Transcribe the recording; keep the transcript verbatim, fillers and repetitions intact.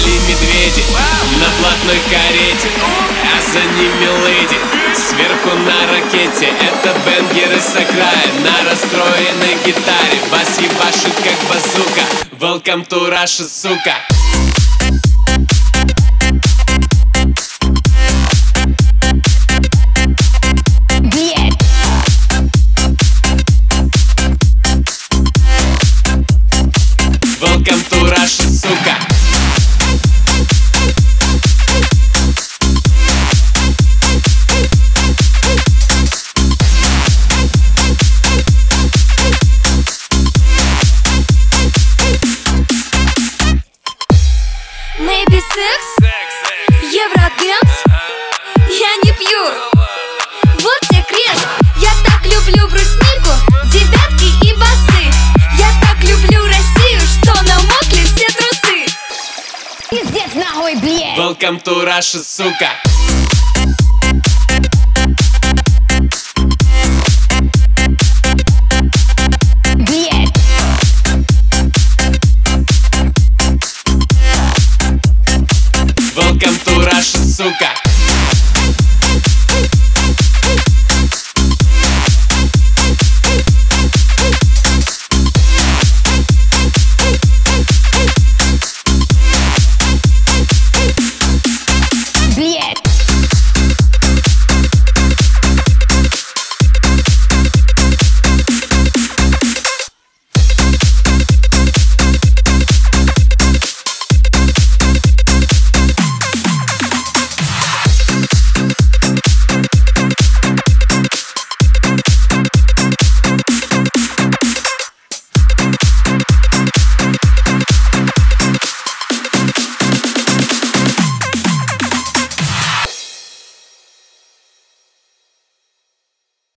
Шли медведи на блатной карете, а за ними леди сверху на ракете. Это бенгеры с окраин на расстроенной гитаре. Бас ебашит как базука. Welcome to Russia, сука. Welcome to Russia, сука. Maybe секс, евроденс. Я не пью, вот тебе крест. Я так люблю бруснику, девятки и басы. Я так люблю Россию, что намокли все трусы. Пиздец нахуй, блядь. Welcome to Russia, сука. Блядь. Welcome to Russia, сука.